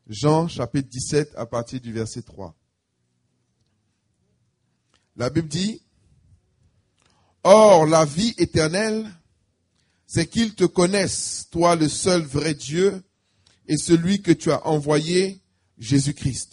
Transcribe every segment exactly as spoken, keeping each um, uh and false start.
Jean chapitre dix-sept à partir du verset trois. La Bible dit, « Or la vie éternelle, c'est qu'ils te connaissent, toi le seul vrai Dieu, et celui que tu as envoyé, Jésus-Christ. »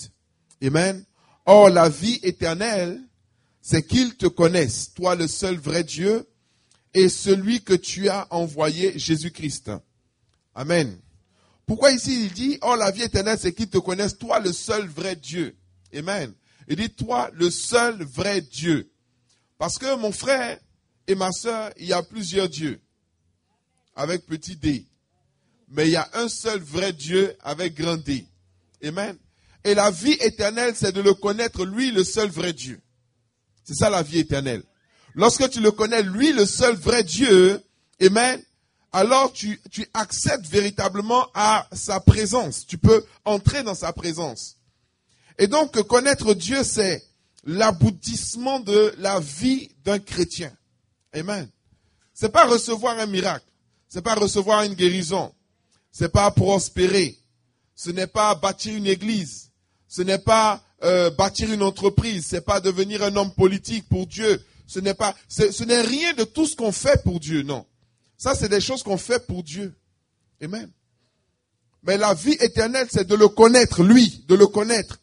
Amen. « Or la vie éternelle, c'est qu'ils te connaissent, toi le seul vrai Dieu, et celui que tu as envoyé, Jésus-Christ. » Amen. Pourquoi ici il dit, « Or la vie éternelle, c'est qu'ils te connaissent, toi le seul vrai Dieu. » Amen. Il dit, toi le seul vrai Dieu. Parce que mon frère et ma soeur, il y a plusieurs dieux, avec petit d. Mais il y a un seul vrai Dieu avec grand D. Amen. Et la vie éternelle, c'est de le connaître, lui, le seul vrai Dieu. C'est ça la vie éternelle. Lorsque tu le connais, lui, le seul vrai Dieu, amen, alors tu, tu accèdes véritablement à sa présence. Tu peux entrer dans sa présence. Et donc, connaître Dieu, c'est l'aboutissement de la vie d'un chrétien. Amen. C'est pas recevoir un miracle. C'est pas recevoir une guérison. C'est pas prospérer. Ce n'est pas bâtir une église. Ce n'est pas euh, bâtir une entreprise. C'est pas devenir un homme politique pour Dieu. Ce n'est pas, c'est, ce n'est rien de tout ce qu'on fait pour Dieu, non. Ça, c'est des choses qu'on fait pour Dieu. Amen. Mais la vie éternelle, c'est de le connaître, lui, de le connaître.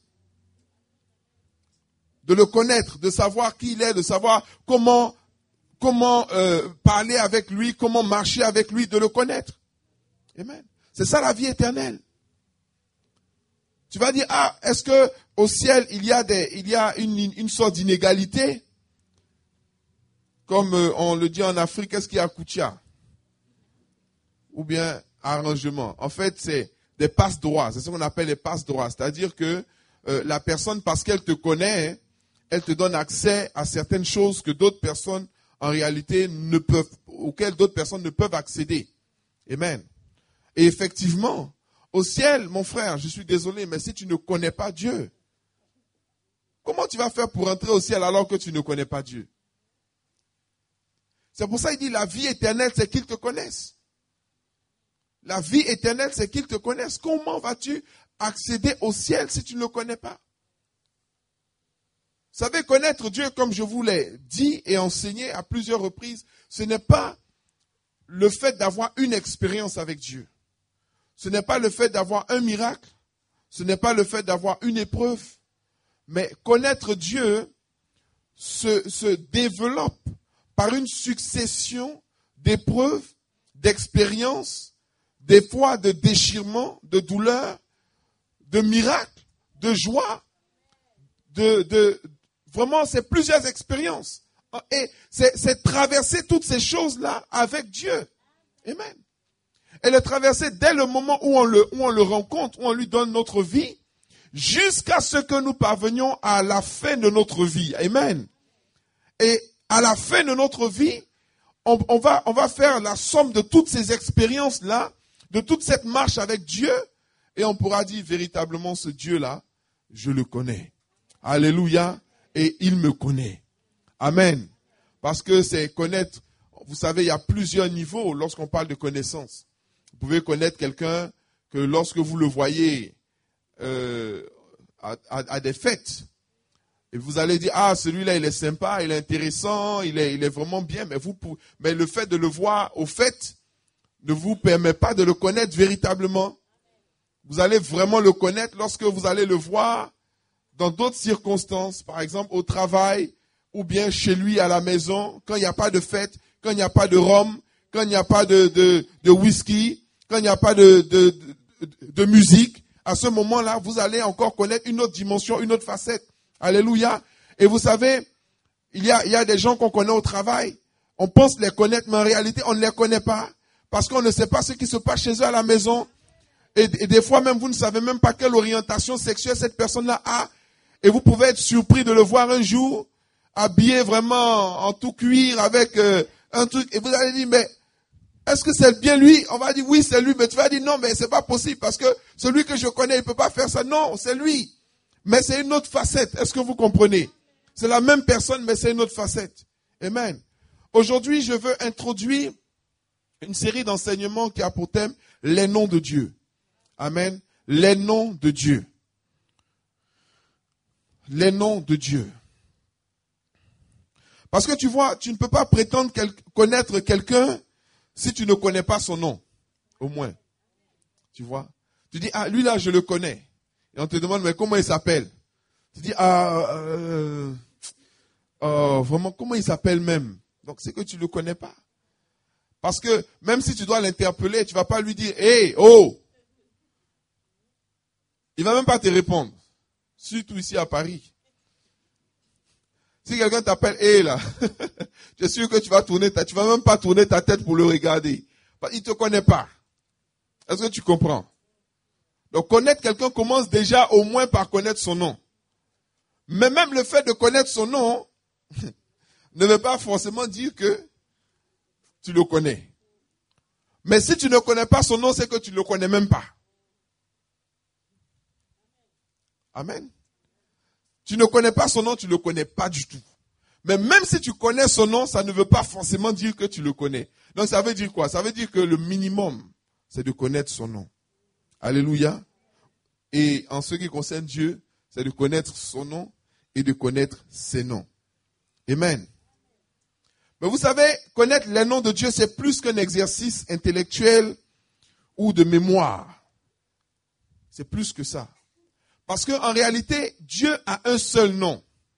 De le connaître, de savoir qui il est, de savoir comment, comment euh, parler avec lui, comment marcher avec lui, de le connaître. Amen. C'est ça la vie éternelle. Tu vas dire, ah, est-ce que au ciel, il y a des, il y a une, une sorte d'inégalité? Comme euh, on le dit en Afrique, qu'est-ce qu'il y a à Koutia? Ou bien arrangement. En fait, c'est des passe-droits. C'est ce qu'on appelle les passe-droits. C'est-à-dire que euh, la personne, parce qu'elle te connaît, elle te donne accès à certaines choses que d'autres personnes, en réalité, ne peuvent, auxquelles d'autres personnes ne peuvent accéder. Amen. Et effectivement, au ciel, mon frère, je suis désolé, mais si tu ne connais pas Dieu, comment tu vas faire pour entrer au ciel alors que tu ne connais pas Dieu? C'est pour ça qu'il dit, la vie éternelle, c'est qu'ils te connaissent. La vie éternelle, c'est qu'ils te connaissent. Comment vas-tu accéder au ciel si tu ne le connais pas? Vous savez, connaître Dieu, comme je vous l'ai dit et enseigné à plusieurs reprises, ce n'est pas le fait d'avoir une expérience avec Dieu. Ce n'est pas le fait d'avoir un miracle. Ce n'est pas le fait d'avoir une épreuve. Mais connaître Dieu se, se développe par une succession d'épreuves, d'expériences, des fois de déchirements, de douleurs, de miracles, de joie, de, de vraiment c'est plusieurs expériences. Et c'est, c'est traverser toutes ces choses-là avec Dieu. Amen. Et le traverser dès le moment où on le, où on le rencontre, où on lui donne notre vie, jusqu'à ce que nous parvenions à la fin de notre vie. Amen. Et à la fin de notre vie, on, on va, on va faire la somme de toutes ces expériences-là, de toute cette marche avec Dieu, et on pourra dire véritablement ce Dieu-là, je le connais. Alléluia. Et il me connaît. Amen. Parce que c'est connaître, vous savez, il y a plusieurs niveaux lorsqu'on parle de connaissance. Vous pouvez connaître quelqu'un que lorsque vous le voyez euh, à, à, à des fêtes, et vous allez dire, ah, celui-là, il est sympa, il est intéressant, il est, il est vraiment bien, mais, vous, mais le fait de le voir au fait ne vous permet pas de le connaître véritablement. Vous allez vraiment le connaître lorsque vous allez le voir dans d'autres circonstances, par exemple au travail, ou bien chez lui à la maison, quand il n'y a pas de fête, quand il n'y a pas de rhum, quand il n'y a pas de, de, de whisky, quand il n'y a pas de, de, de, de musique, à ce moment-là, vous allez encore connaître une autre dimension, une autre facette. Alléluia. Et vous savez, il y a, il y a des gens qu'on connaît au travail, on pense les connaître, mais en réalité, on ne les connaît pas, parce qu'on ne sait pas ce qui se passe chez eux à la maison. Et, et des fois même, vous ne savez même pas quelle orientation sexuelle cette personne-là a. Et vous pouvez être surpris de le voir un jour, habillé vraiment en tout cuir, avec euh, un truc. Et vous allez dire, mais est-ce que c'est bien lui? On va dire, oui, c'est lui. Mais tu vas dire, non, mais c'est pas possible, parce que celui que je connais, il peut pas faire ça. Non, c'est lui. Mais c'est une autre facette. Est-ce que vous comprenez? C'est la même personne, mais c'est une autre facette. Amen. Aujourd'hui, je veux introduire une série d'enseignements qui a pour thème les noms de Dieu. Amen. les noms de Dieu. Les noms de Dieu. Parce que tu vois, tu ne peux pas prétendre quel- connaître quelqu'un si tu ne connais pas son nom, au moins. Tu vois? Tu dis, ah, lui là, je le connais. Et on te demande, mais comment il s'appelle? Tu dis, ah, euh, euh, vraiment, comment il s'appelle même? Donc, c'est que tu ne le connais pas. Parce que, même si tu dois l'interpeller, tu ne vas pas lui dire, hé, oh! Il ne va même pas te répondre. Surtout ici à Paris. Si quelqu'un t'appelle, hé, là, je suis sûr que tu vas tourner ta, tu vas même pas tourner ta tête pour le regarder. Il ne te connaît pas. Est-ce que tu comprends? Donc, connaître quelqu'un commence déjà au moins par connaître son nom. Mais même le fait de connaître son nom ne veut pas forcément dire que tu le connais. Mais si tu ne connais pas son nom, c'est que tu ne le connais même pas. Amen. Tu ne connais pas son nom, tu ne le connais pas du tout. Mais même si tu connais son nom, ça ne veut pas forcément dire que tu le connais. Donc ça veut dire quoi? Ça veut dire que le minimum, c'est de connaître son nom. Alléluia. Et en ce qui concerne Dieu, c'est de connaître son nom et de connaître ses noms. Amen. Mais vous savez, connaître les noms de Dieu, c'est plus qu'un exercice intellectuel ou de mémoire. C'est plus que ça. Parce qu'en réalité, Dieu a un seul nom.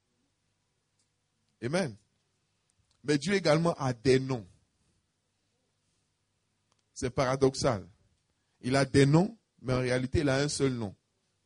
Amen. Mais Dieu également a des noms. C'est paradoxal. Il a des noms, mais en réalité, il a un seul nom.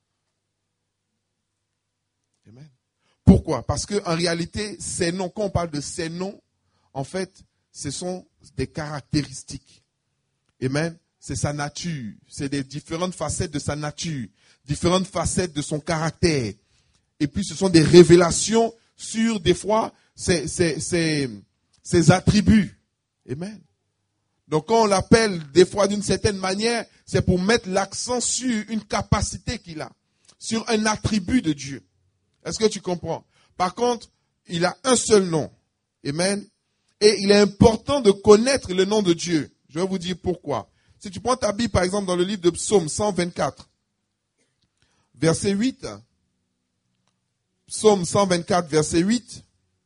Amen. Pourquoi? Parce qu'en réalité, ces noms, quand on parle de ces noms, en fait, ce sont des caractéristiques. Amen. C'est sa nature. C'est des différentes facettes de sa nature. Différentes facettes de son caractère. Et puis, ce sont des révélations sur, des fois, ses, ses, ses, ses attributs. Amen. Donc, quand on l'appelle, des fois, d'une certaine manière, c'est pour mettre l'accent sur une capacité qu'il a. Sur un attribut de Dieu. Est-ce que tu comprends? Par contre, il a un seul nom. Amen. Et il est important de connaître le nom de Dieu. Je vais vous dire pourquoi. Si tu prends ta Bible, par exemple, dans le livre de Psaume cent vingt-quatre, verset huit. Psaume cent vingt-quatre, verset huit.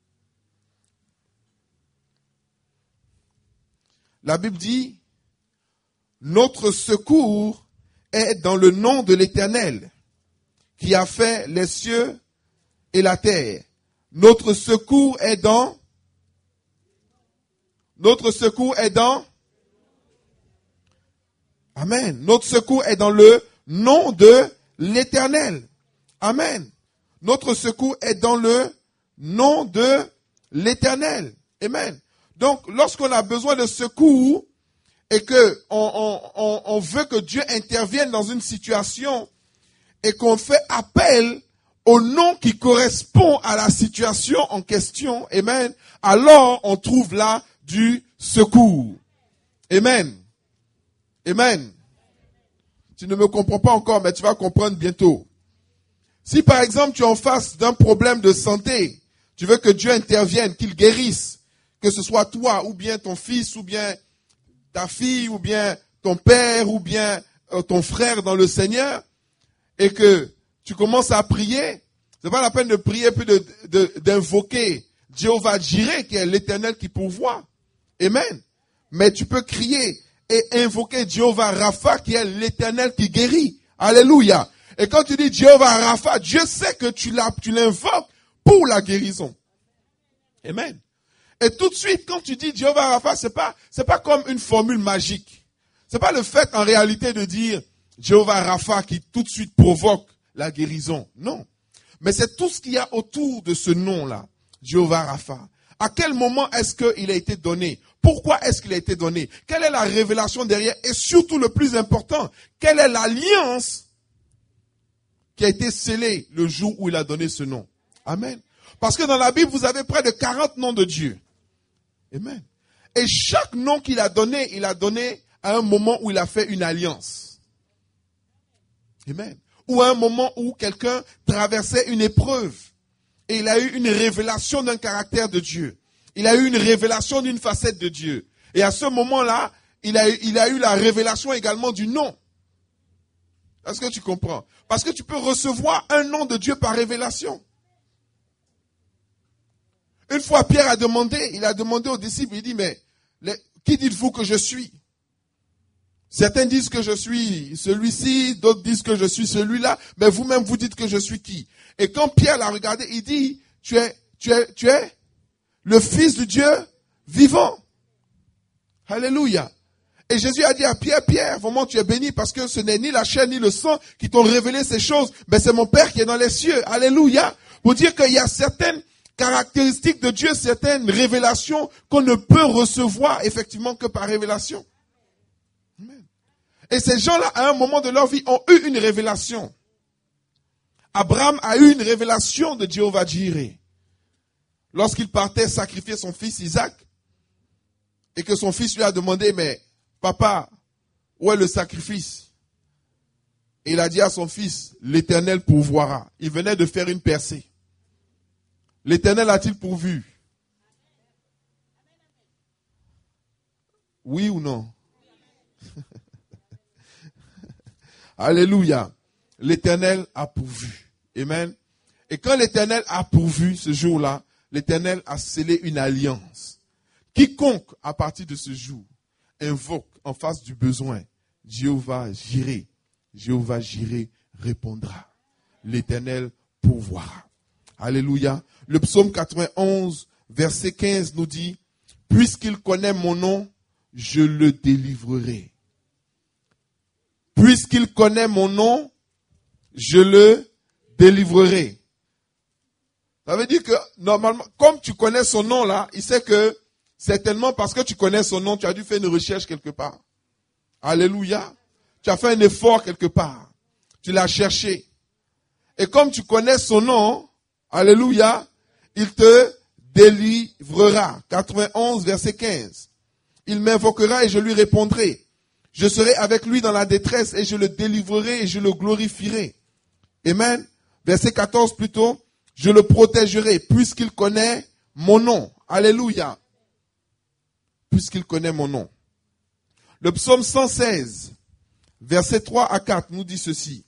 La Bible dit, « Notre secours est dans le nom de l'Éternel, qui a fait les cieux et la terre. Notre secours est dans... Notre secours est dans... Amen. Notre secours est dans le nom de l'Éternel. Amen. Notre secours est dans le nom de l'Éternel. Amen. Donc, lorsqu'on a besoin de secours et que on, on, on veut que Dieu intervienne dans une situation et qu'on fait appel au nom qui correspond à la situation en question, amen, alors on trouve là du secours. Amen. Amen. Tu ne me comprends pas encore, mais tu vas comprendre bientôt. Si par exemple tu es en face d'un problème de santé, tu veux que Dieu intervienne, qu'il guérisse, que ce soit toi, ou bien ton fils, ou bien ta fille, ou bien ton père, ou bien euh, ton frère dans le Seigneur, et que tu commences à prier, c'est pas la peine de prier puis de, de, d'invoquer Jéhovah Jireh, qui est l'Éternel qui pourvoit. Amen. Mais tu peux crier et invoquer Jéhovah Rapha, qui est l'Éternel qui guérit. Alléluia. Et quand tu dis Jéhovah Rapha, Dieu sait que tu, l'as, tu l'invoques pour la guérison. Amen. Et tout de suite, quand tu dis Jéhovah Rapha, c'est pas, c'est pas comme une formule magique. C'est pas le fait en réalité de dire Jéhovah Rapha qui tout de suite provoque la guérison. Non. Mais c'est tout ce qu'il y a autour de ce nom-là. Jéhovah Rapha. À quel moment est-ce qu'il a été donné? Pourquoi est-ce qu'il a été donné? Quelle est la révélation derrière? Et surtout le plus important, quelle est l'alliance qui a été scellée le jour où il a donné ce nom? Amen. Parce que dans la Bible, vous avez près de quarante noms de Dieu. Amen. Et chaque nom qu'il a donné, il a donné à un moment où il a fait une alliance. Amen. Ou à un moment où quelqu'un traversait une épreuve. Et il a eu une révélation d'un caractère de Dieu. Il a eu une révélation d'une facette de Dieu. Et à ce moment-là, il a, il a eu la révélation également du nom. Est-ce que tu comprends? Parce que tu peux recevoir un nom de Dieu par révélation. Une fois, Pierre a demandé, il a demandé aux disciples, il dit, mais les, qui dites-vous que je suis? Certains disent que je suis celui-ci, d'autres disent que je suis celui-là, mais vous-même vous dites que je suis qui? Et quand Pierre l'a regardé, il dit, tu es, tu es, tu es le Fils du Dieu vivant. Alléluia. Et Jésus a dit à Pierre, Pierre, vraiment tu es béni parce que ce n'est ni la chair ni le sang qui t'ont révélé ces choses, mais c'est mon Père qui est dans les cieux. Alléluia. Pour dire qu'il y a certaines caractéristiques de Dieu, certaines révélations qu'on ne peut recevoir effectivement que par révélation. Amen. Et ces gens-là, à un moment de leur vie, ont eu une révélation. Abraham a eu une révélation de Jéhovah Jireh. Lorsqu'il partait sacrifier son fils Isaac, et que son fils lui a demandé, mais papa, où est le sacrifice? Et il a dit à son fils, l'Éternel pourvoira. Il venait de faire une percée. L'Éternel a-t-il pourvu? Oui ou non? Alléluia. L'Éternel a pourvu. Amen. Et quand l'Éternel a pourvu ce jour-là, l'Éternel a scellé une alliance. Quiconque, à partir de ce jour, invoque en face du besoin, Jéhovah Jireh, Jéhovah Jireh répondra. L'Éternel pourvoira. Alléluia. Le psaume quatre-vingt-onze, verset quinze nous dit, « Puisqu'il connaît mon nom, je le délivrerai. » Puisqu'il connaît mon nom, je le délivrerai. Ça veut dire que, normalement, comme tu connais son nom là, il sait que, certainement parce que tu connais son nom, tu as dû faire une recherche quelque part. Alléluia. Tu as fait un effort quelque part. Tu l'as cherché. Et comme tu connais son nom, alléluia, il te délivrera. quatre-vingt-onze, verset quinze. Il m'invoquera et je lui répondrai. Je serai avec lui dans la détresse et je le délivrerai et je le glorifierai. Amen. Verset quatorze plutôt. Je le protégerai puisqu'il connaît mon nom. Alléluia. Puisqu'il connaît mon nom. Le psaume cent seize, versets trois à quatre, nous dit ceci.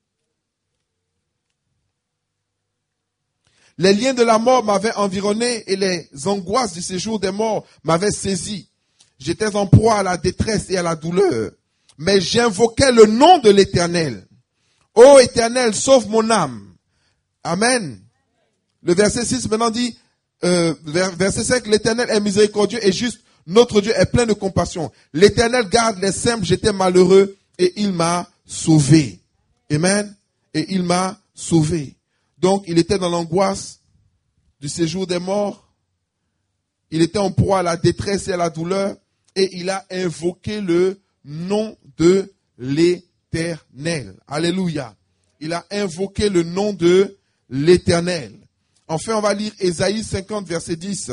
Les liens de la mort m'avaient environné et les angoisses du séjour des morts m'avaient saisi. J'étais en proie à la détresse et à la douleur, mais j'invoquais le nom de l'Éternel. Ô Éternel, sauve mon âme. Amen. Le verset six maintenant dit, euh, verset cinq, l'Éternel est miséricordieux et juste. Notre Dieu est plein de compassion. L'Éternel garde les simples, j'étais malheureux et il m'a sauvé. Amen. Et il m'a sauvé. Donc, il était dans l'angoisse du séjour des morts. Il était en proie à la détresse et à la douleur. Et il a invoqué le nom de l'Éternel. Alléluia. Il a invoqué le nom de l'Éternel. Enfin, on va lire Ésaïe cinquante, verset dix.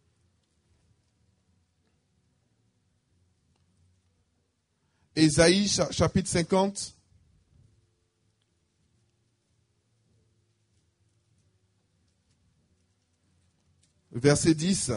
Ésaïe chapitre cinquante. Verset dix.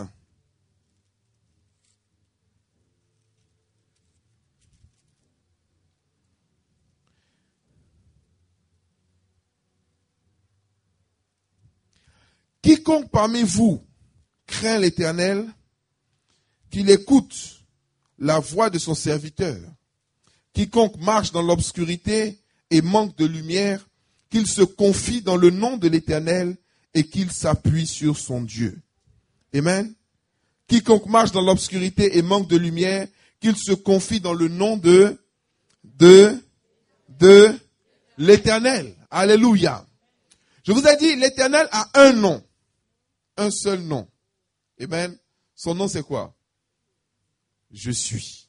Quiconque parmi vous craint l'Éternel, qu'il écoute la voix de son serviteur. Quiconque marche dans l'obscurité et manque de lumière, qu'il se confie dans le nom de l'Éternel et qu'il s'appuie sur son Dieu. Amen. Quiconque marche dans l'obscurité et manque de lumière, qu'il se confie dans le nom de, de, de l'Éternel. Alléluia. Je vous ai dit, l'Éternel a un nom. Un seul nom. Amen. Son nom c'est quoi? Je suis.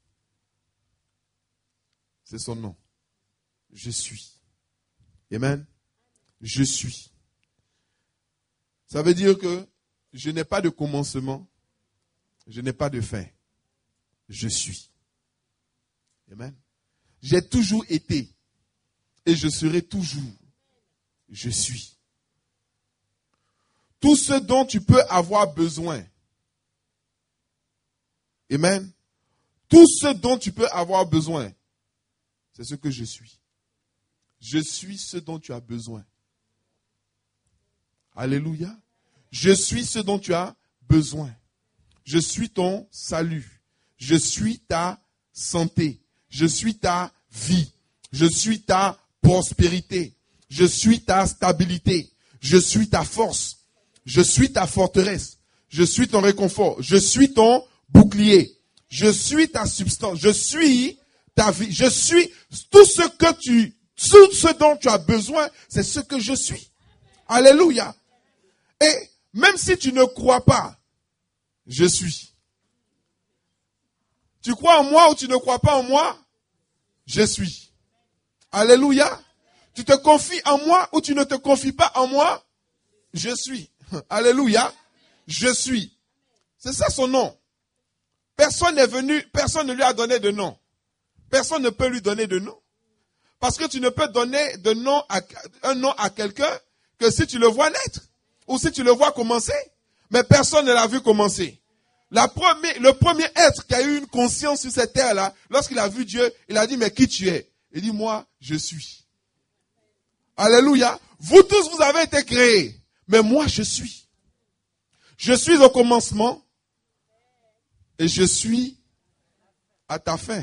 C'est son nom. Je suis. Amen. Je suis. Ça veut dire que je n'ai pas de commencement. Je n'ai pas de fin. Je suis. Amen. J'ai toujours été. Et je serai toujours. Je suis. Tout ce dont tu peux avoir besoin. Amen. Tout ce dont tu peux avoir besoin. C'est ce que je suis. Je suis ce dont tu as besoin. Alléluia. Je suis ce dont tu as besoin. Je suis ton salut. Je suis ta santé. Je suis ta vie. Je suis ta prospérité. Je suis ta stabilité. Je suis ta force. Je suis ta forteresse. Je suis ton réconfort. Je suis ton bouclier. Je suis ta substance. Je suis ta vie. Je suis tout ce que tu, tout ce dont tu as besoin, c'est ce que je suis. Alléluia. Et même si tu ne crois pas, je suis. Tu crois en moi ou tu ne crois pas en moi? Je suis. Alléluia. Tu te confies en moi ou tu ne te confies pas en moi? Je suis. Alléluia. Je suis. C'est ça son nom. Personne n'est venu, personne ne lui a donné de nom. Personne ne peut lui donner de nom. Parce que tu ne peux donner de nom à, un nom à quelqu'un que si tu le vois naître. Ou si tu le vois commencer. Mais personne ne l'a vu commencer. La première, le premier être qui a eu une conscience sur cette terre-là, lorsqu'il a vu Dieu, il a dit, mais qui tu es? Il dit, moi, je suis. Alléluia. Vous tous, vous avez été créés. Mais moi, je suis. Je suis au commencement. Et je suis à ta fin.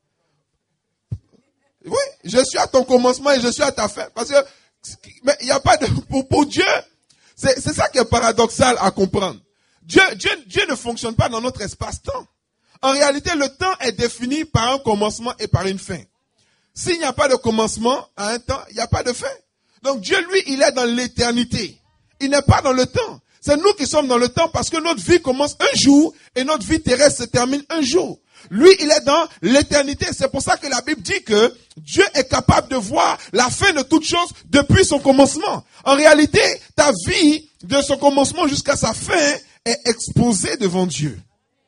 Oui, je suis à ton commencement et je suis à ta fin. Parce que, mais il n'y a pas de, pour, pour Dieu, c'est, c'est ça qui est paradoxal à comprendre. Dieu, Dieu, Dieu ne fonctionne pas dans notre espace-temps. En réalité, le temps est défini par un commencement et par une fin. S'il n'y a pas de commencement à un temps, il n'y a pas de fin. Donc Dieu, lui, il est dans l'éternité. Il n'est pas dans le temps. C'est nous qui sommes dans le temps parce que notre vie commence un jour et notre vie terrestre se termine un jour. Lui, il est dans l'éternité. C'est pour ça que la Bible dit que Dieu est capable de voir la fin de toute chose depuis son commencement. En réalité, ta vie, de son commencement jusqu'à sa fin, est exposée devant Dieu.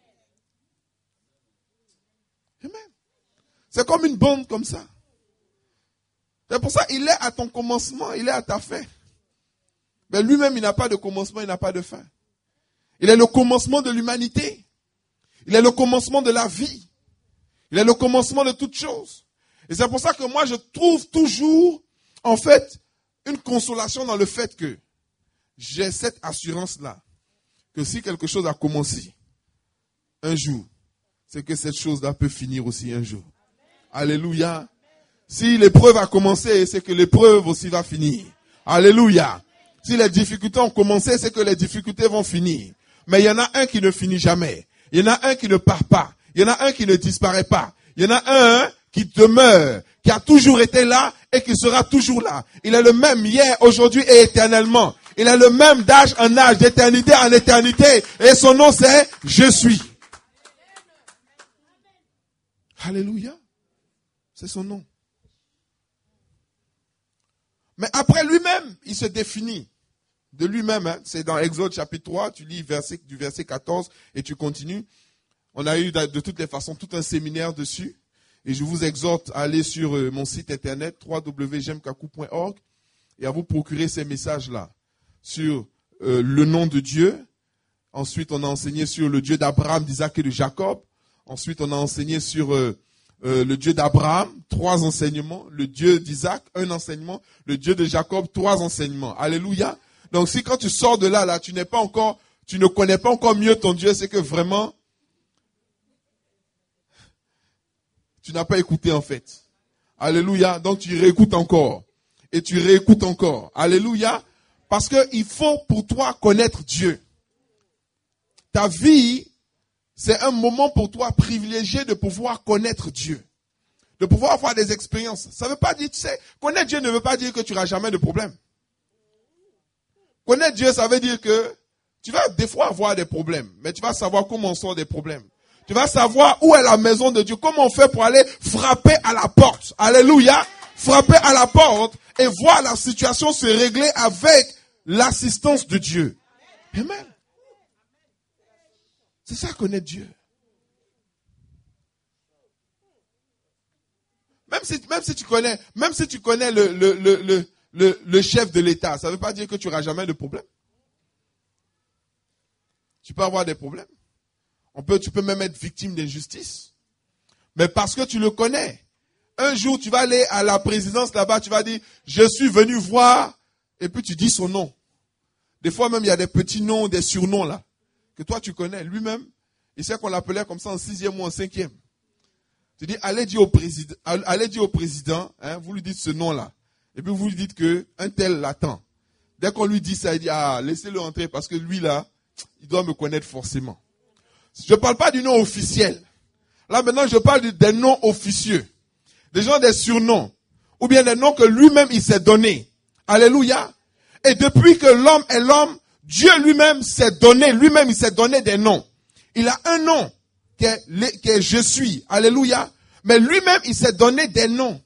Amen. C'est comme une bande comme ça. C'est pour ça qu'il est à ton commencement, il est à ta fin. Mais lui-même, il n'a pas de commencement, il n'a pas de fin. Il est le commencement de l'humanité. Il est le commencement de la vie. Il est le commencement de toutes choses. Et c'est pour ça que moi, je trouve toujours, en fait, une consolation dans le fait que j'ai cette assurance-là. Que si quelque chose a commencé un jour, c'est que cette chose-là peut finir aussi un jour. Alléluia. Si l'épreuve a commencé, c'est que l'épreuve aussi va finir. Alléluia. Si les difficultés ont commencé, c'est que les difficultés vont finir. Mais il y en a un qui ne finit jamais. Il y en a un qui ne part pas. Il y en a un qui ne disparaît pas. Il y en a un qui demeure, qui a toujours été là et qui sera toujours là. Il est le même hier, aujourd'hui et éternellement. Il est le même d'âge en âge, d'éternité en éternité. Et son nom c'est « Je suis ». Alléluia. C'est son nom. Mais après lui-même, il se définit de lui-même. Hein. C'est dans Exode chapitre trois, tu lis verset, du verset quatorze et tu continues. On a eu de toutes les façons tout un séminaire dessus. Et je vous exhorte à aller sur mon site internet w w w point jem kaku point org et à vous procurer ces messages-là sur euh, le nom de Dieu. Ensuite, on a enseigné sur le Dieu d'Abraham, d'Isaac et de Jacob. Ensuite, on a enseigné sur euh, euh, le Dieu d'Abraham, trois enseignements. Le Dieu d'Isaac, un enseignement. Le Dieu de Jacob, trois enseignements. Alléluia. Donc, si quand tu sors de là, là, tu n'es pas encore, tu ne connais pas encore mieux ton Dieu, c'est que vraiment, tu n'as pas écouté en fait. Alléluia. Donc, tu réécoutes encore. Et tu réécoutes encore. Alléluia. Parce que il faut pour toi connaître Dieu. Ta vie, c'est un moment pour toi privilégié de pouvoir connaître Dieu. De pouvoir avoir des expériences. Ça ne veut pas dire, tu sais, connaître Dieu ne veut pas dire que tu n'auras jamais de problème. Connaître Dieu, ça veut dire que tu vas des fois avoir des problèmes, mais tu vas savoir comment on sort des problèmes. Tu vas savoir où est la maison de Dieu, comment on fait pour aller frapper à la porte. Alléluia. Frapper à la porte et voir la situation se régler avec l'assistance de Dieu. Amen. C'est ça, connaître Dieu. Même si, même si tu connais, même si tu connais le, le, le, le, le, le chef de l'État, ça ne veut pas dire que tu n'auras jamais de problème. Tu peux avoir des problèmes. On peut, tu peux même être victime d'injustice. Mais parce que tu le connais, Un jour, tu vas aller à la présidence là-bas, tu vas dire, je suis venu voir, et puis tu dis son nom. Des fois même, il y a des petits noms, des surnoms là, que toi tu connais. Lui-même, il sait qu'on l'appelait comme ça en sixième ou en cinquième. Tu dis, allez dire au président, allez dire au président, hein, vous lui dites ce nom-là. Et puis vous lui dites que un tel l'attend. Dès qu'on lui dit ça, il dit, ah, laissez-le entrer parce que lui là, il doit me connaître forcément. Je ne parle pas du nom officiel. Là maintenant, je parle des noms officieux. Des gens des surnoms. Ou bien des noms que lui-même il s'est donné. Alléluia. Et depuis que l'homme est l'homme, Dieu lui-même s'est donné, lui-même il s'est donné des noms. Il a un nom qui est, qui est je suis. Alléluia. Mais lui-même il s'est donné des noms.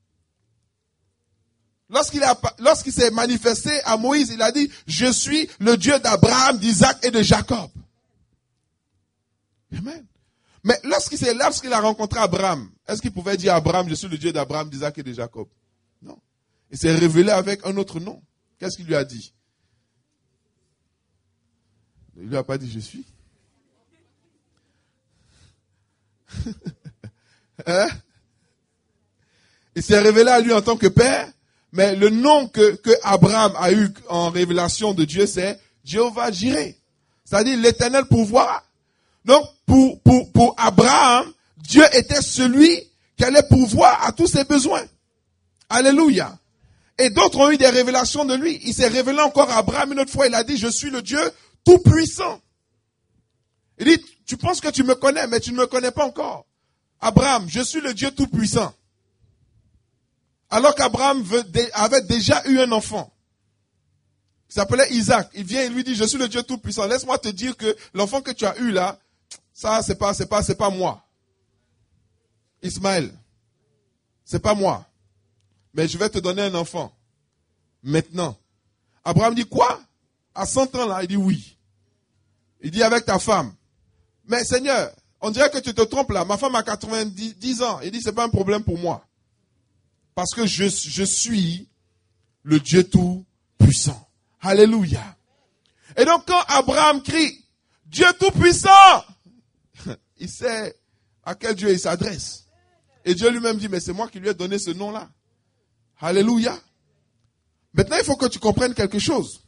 Lorsqu'il a, lorsqu'il s'est manifesté à Moïse, il a dit, je suis le Dieu d'Abraham, d'Isaac et de Jacob. Amen. Mais lorsqu'il s'est, lorsqu'il a rencontré Abraham, est-ce qu'il pouvait dire à Abraham, je suis le Dieu d'Abraham, d'Isaac et de Jacob? Non. Il s'est révélé avec un autre nom. Qu'est-ce qu'il lui a dit? Il lui a pas dit je suis. Hein? Il s'est révélé à lui en tant que père, mais le nom que, que Abraham a eu en révélation de Dieu, c'est Jéhovah Jireh. C'est-à-dire l'éternel pourvoira. Donc, pour, pour, pour Abraham, Dieu était celui qui allait pourvoir à tous ses besoins. Alléluia. Et d'autres ont eu des révélations de lui. Il s'est révélé encore à Abraham une autre fois. Il a dit, je suis le Dieu tout-puissant. Il dit, tu penses que tu me connais, mais tu ne me connais pas encore. Abraham, je suis le Dieu tout-puissant. Alors qu'Abraham avait déjà eu un enfant. Il s'appelait Isaac. Il vient et lui dit, je suis le Dieu tout-puissant. Laisse-moi te dire que l'enfant que tu as eu là, ça, c'est pas, c'est pas, c'est pas moi. Ismaël. C'est pas moi. Mais je vais te donner un enfant. Maintenant. Abraham dit quoi? À cent ans là, il dit oui. Il dit avec ta femme. Mais Seigneur, on dirait que tu te trompes là. Ma femme a quatre-vingt-dix ans. Il dit c'est pas un problème pour moi. Parce que je, je suis le Dieu tout-puissant. Alléluia. Et donc quand Abraham crie, Dieu tout-puissant, il sait à quel Dieu il s'adresse. Et Dieu lui-même dit, mais c'est moi qui lui ai donné ce nom-là. Alléluia. Maintenant, il faut que tu comprennes quelque chose.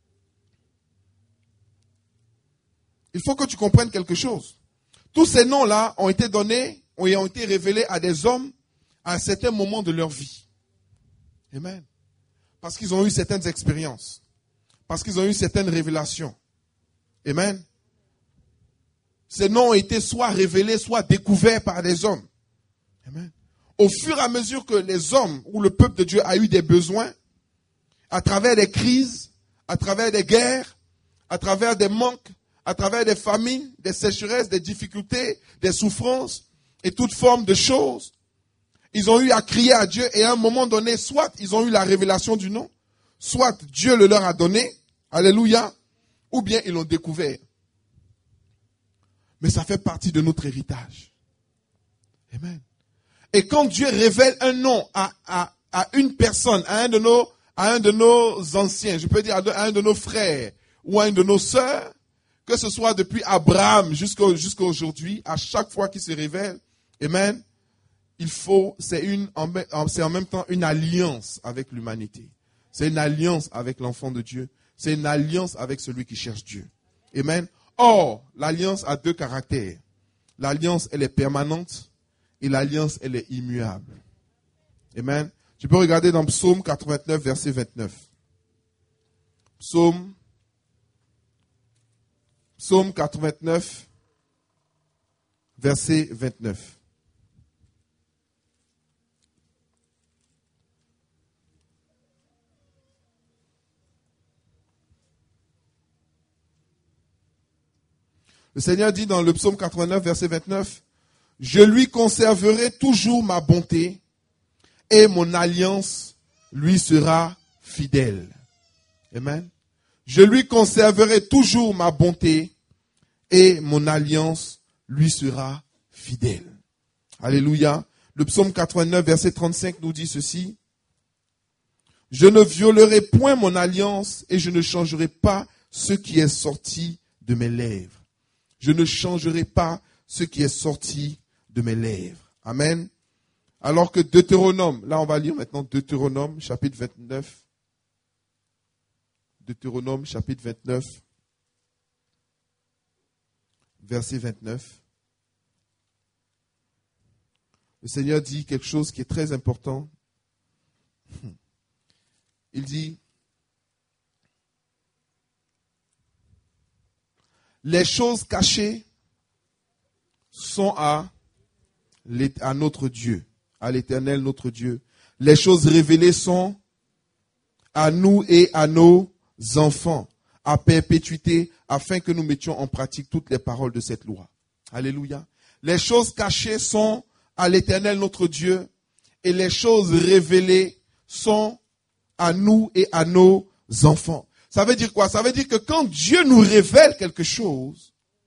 Il faut que tu comprennes quelque chose. Tous ces noms-là ont été donnés, ont été révélés à des hommes à un certain moment de leur vie. Amen. Parce qu'ils ont eu certaines expériences. Parce qu'ils ont eu certaines révélations. Amen. Ces noms ont été soit révélés, soit découverts par des hommes. Amen. Au fur et à mesure que les hommes ou le peuple de Dieu a eu des besoins, à travers des crises, à travers des guerres, à travers des manques, à travers des famines, des sécheresses, des difficultés, des souffrances et toutes formes de choses, ils ont eu à crier à Dieu et à un moment donné, soit ils ont eu la révélation du nom, soit Dieu le leur a donné, alléluia, ou bien ils l'ont découvert. Mais ça fait partie de notre héritage. Amen. Et quand Dieu révèle un nom à, à, à une personne, à un de nos, à un de nos anciens, je peux dire à un de nos frères ou à une de nos sœurs, que ce soit depuis Abraham jusqu'à jusqu'à aujourd'hui, à chaque fois qu'il se révèle, amen, il faut, c'est une, c'est en même temps une alliance avec l'humanité. C'est une alliance avec l'enfant de Dieu. C'est une alliance avec celui qui cherche Dieu. Amen. Or, l'alliance a deux caractères. L'alliance, elle est permanente et l'alliance, elle est immuable. Amen. Tu peux regarder dans Psaume quatre-vingt-neuf, verset vingt-neuf. Psaume, Psaume quatre-vingt-neuf, verset vingt-neuf. Le Seigneur dit dans le psaume quatre-vingt-neuf, verset vingt-neuf, « Je lui conserverai toujours ma bonté et mon alliance lui sera fidèle. » Amen. « Je lui conserverai toujours ma bonté et mon alliance lui sera fidèle. » Alléluia. Le psaume quatre-vingt-neuf, verset trente-cinq nous dit ceci. « Je ne violerai point mon alliance et je ne changerai pas ce qui est sorti de mes lèvres. » Je ne changerai pas ce qui est sorti de mes lèvres. Amen. Alors que Deutéronome, là on va lire maintenant Deutéronome chapitre vingt-neuf. Deutéronome chapitre vingt-neuf, verset vingt-neuf. Le Seigneur dit quelque chose qui est très important. Il dit, les choses cachées sont à, à notre Dieu, à l'Éternel notre Dieu. Les choses révélées sont à nous et à nos enfants, à perpétuité, afin que nous mettions en pratique toutes les paroles de cette loi. Alléluia. Les choses cachées sont à l'Éternel notre Dieu, et les choses révélées sont à nous et à nos enfants. Ça veut dire quoi? Ça veut dire que quand Dieu nous révèle quelque chose,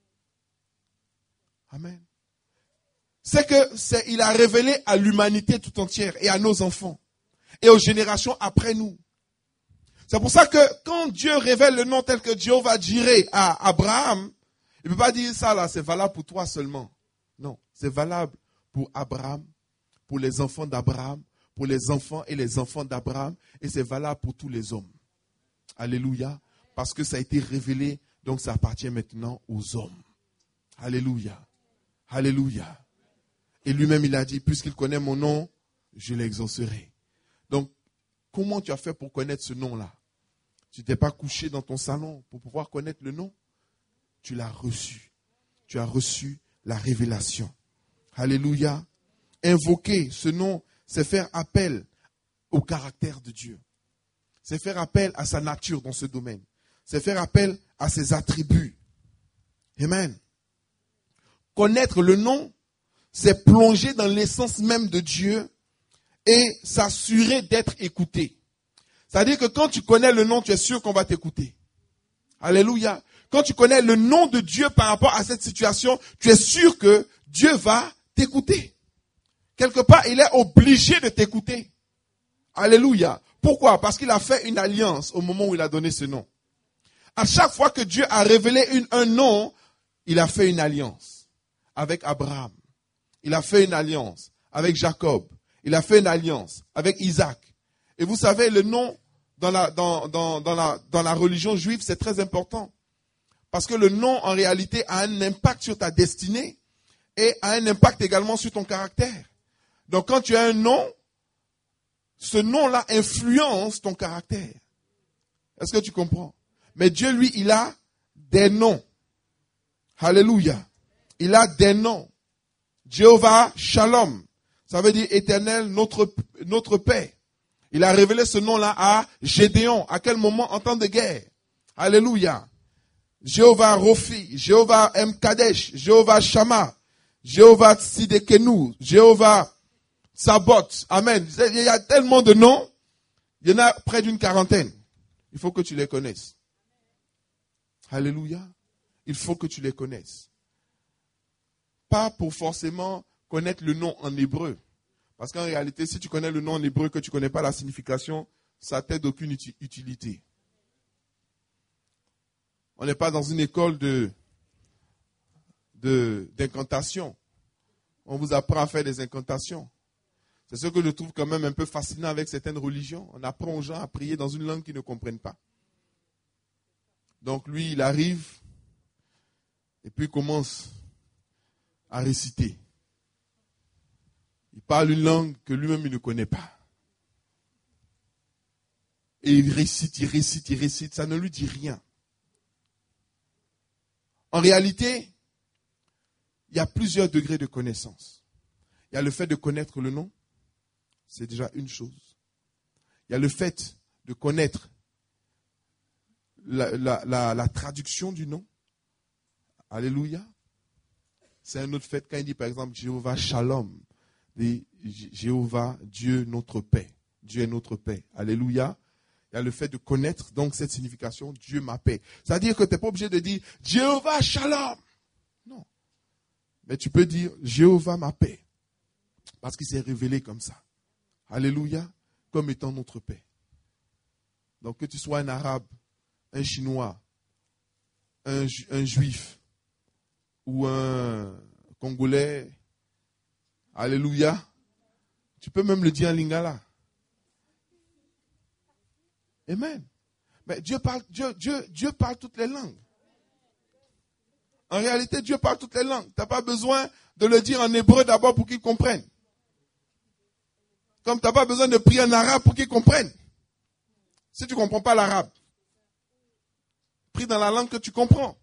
amen, c'est que c'est, il a révélé à l'humanité tout entière et à nos enfants et aux générations après nous. C'est pour ça que quand Dieu révèle le nom tel que Jéhovah Jireh à Abraham, il ne peut pas dire ça là, c'est valable pour toi seulement. Non, c'est valable pour Abraham, pour les enfants d'Abraham, pour les enfants et les enfants d'Abraham, et c'est valable pour tous les hommes. Alléluia. Parce que ça a été révélé, donc ça appartient maintenant aux hommes. Alléluia. Alléluia. Et lui-même, il a dit, puisqu'il connaît mon nom, je l'exaucerai. Donc, comment tu as fait pour connaître ce nom-là? Tu t'es pas couché dans ton salon pour pouvoir connaître le nom? Tu l'as reçu. Tu as reçu la révélation. Alléluia. Invoquer ce nom, c'est faire appel au caractère de Dieu. C'est faire appel à sa nature dans ce domaine. C'est faire appel à ses attributs. Amen. Connaître le nom, c'est plonger dans l'essence même de Dieu et s'assurer d'être écouté. C'est-à-dire que quand tu connais le nom, tu es sûr qu'on va t'écouter. Alléluia. Quand tu connais le nom de Dieu par rapport à cette situation, tu es sûr que Dieu va t'écouter. Quelque part, il est obligé de t'écouter. Alléluia. Pourquoi? Parce qu'il a fait une alliance au moment où il a donné ce nom. À chaque fois que Dieu a révélé une, un nom, il a fait une alliance avec Abraham. Il a fait une alliance avec Jacob. Il a fait une alliance avec Isaac. Et vous savez, le nom dans la, dans, dans, dans la, dans la religion juive, c'est très important. Parce que le nom, en réalité, a un impact sur ta destinée et a un impact également sur ton caractère. Donc, quand tu as un nom, ce nom-là influence ton caractère. Est-ce que tu comprends? Mais Dieu, lui, il a des noms. Alléluia. Il a des noms. Jéhovah Shalom. Ça veut dire éternel, notre, notre paix. Il a révélé ce nom-là à Gédéon. À quel moment? En temps de guerre. Alléluia. Jéhovah Rofi. Jéhovah Mkadesh. Jéhovah Shama. Jéhovah Tsidekenu. Jéhovah Sabot. Amen. Il y a tellement de noms. Il y en a près d'une quarantaine. Il faut que tu les connaisses. Alléluia. Il faut que tu les connaisses. Pas pour forcément connaître le nom en hébreu. Parce qu'en réalité, si tu connais le nom en hébreu, que tu ne connais pas la signification, ça t'aide d'aucune utilité. On n'est pas dans une école de, de, d'incantation. On vous apprend à faire des incantations. C'est ce que je trouve quand même un peu fascinant avec certaines religions. On apprend aux gens à prier dans une langue qu'ils ne comprennent pas. Donc lui, il arrive et puis il commence à réciter. Il parle une langue que lui-même il ne connaît pas. Et il récite, il récite, il récite. Ça ne lui dit rien. En réalité, il y a plusieurs degrés de connaissance. Il y a le fait de connaître le nom. C'est déjà une chose. Il y a le fait de connaître la, la, la, la traduction du nom. Alléluia. C'est un autre fait quand il dit par exemple Jéhovah Shalom. Dit Jéhovah, Dieu notre paix. Dieu est notre paix. Alléluia. Il y a le fait de connaître donc cette signification, Dieu ma paix. C'est-à-dire que tu n'es pas obligé de dire Jéhovah Shalom. Non. Mais tu peux dire Jéhovah ma paix. Parce qu'il s'est révélé comme ça. Alléluia. Comme étant notre paix. Donc que tu sois un arabe, un chinois, un, un juif ou un congolais. Alléluia. Tu peux même le dire en lingala. Amen. Mais Dieu parle, Dieu, Dieu, Dieu parle toutes les langues. En réalité, Dieu parle toutes les langues. Tu n'as pas besoin de le dire en hébreu d'abord pour qu'ils comprennent. Comme tu n'as pas besoin de prier en arabe pour qu'ils comprennent. Si tu ne comprends pas l'arabe, prie dans la langue que tu comprends.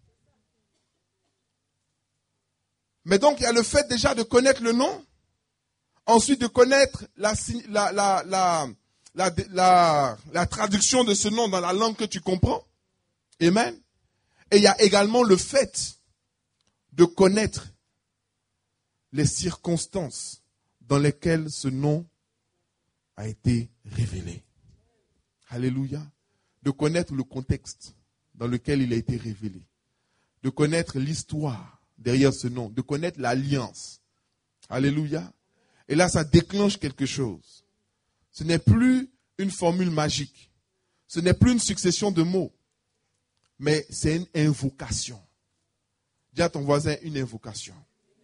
Mais donc, il y a le fait déjà de connaître le nom. Ensuite, de connaître la, la, la, la, la, la, la traduction de ce nom dans la langue que tu comprends. Amen. Et il y a également le fait de connaître les circonstances dans lesquelles ce nom a été révélé. Alléluia. De connaître le contexte dans lequel il a été révélé. De connaître l'histoire derrière ce nom. De connaître l'alliance. Alléluia. Et là, ça déclenche quelque chose. Ce n'est plus une formule magique. Ce n'est plus une succession de mots. Mais c'est une invocation. Dis à ton voisin une invocation.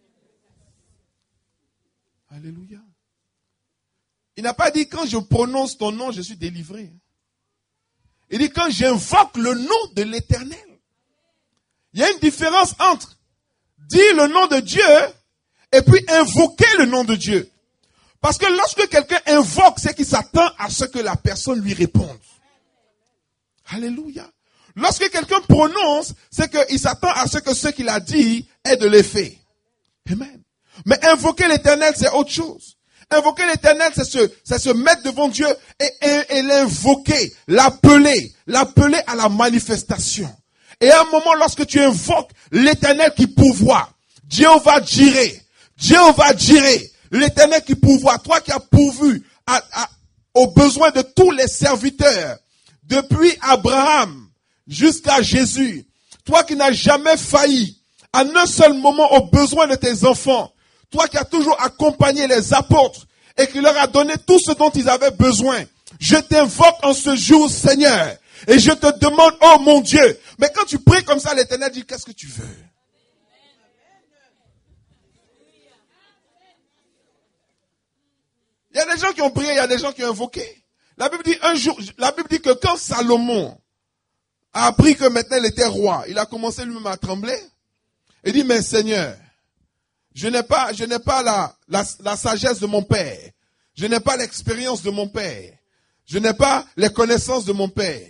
Alléluia. Il n'a pas dit quand je prononce ton nom, je suis délivré. Il dit quand j'invoque le nom de l'Éternel. Il y a une différence entre dire le nom de Dieu et puis invoquer le nom de Dieu. Parce que lorsque quelqu'un invoque, c'est qu'il s'attend à ce que la personne lui réponde. Alléluia. Lorsque quelqu'un prononce, c'est qu'il s'attend à ce que ce qu'il a dit ait de l'effet. Amen. Mais invoquer l'Éternel, c'est autre chose. Invoquer l'Éternel, c'est se, c'est se mettre devant Dieu et, et, et l'invoquer, l'appeler, l'appeler à la manifestation. Et à un moment, lorsque tu invoques l'Éternel qui pourvoit, Jéhovah Jireh, Jéhovah Jireh, l'Éternel qui pourvoit, toi qui as pourvu à, à, aux besoins de tous les serviteurs, depuis Abraham jusqu'à Jésus, toi qui n'as jamais failli à un seul moment aux besoins de tes enfants, toi qui as toujours accompagné les apôtres et qui leur a donné tout ce dont ils avaient besoin, je t'invoque en ce jour, Seigneur, et je te demande, oh mon Dieu, mais quand tu pries comme ça, l'Éternel dit, qu'est-ce que tu veux? Il y a des gens qui ont prié, il y a des gens qui ont invoqué. La Bible dit un jour, la Bible dit que quand Salomon a appris que maintenant il était roi, il a commencé lui-même à trembler. Il dit, mais Seigneur, je n'ai pas, je n'ai pas la, la, la sagesse de mon père. Je n'ai pas l'expérience de mon père. Je n'ai pas les connaissances de mon père.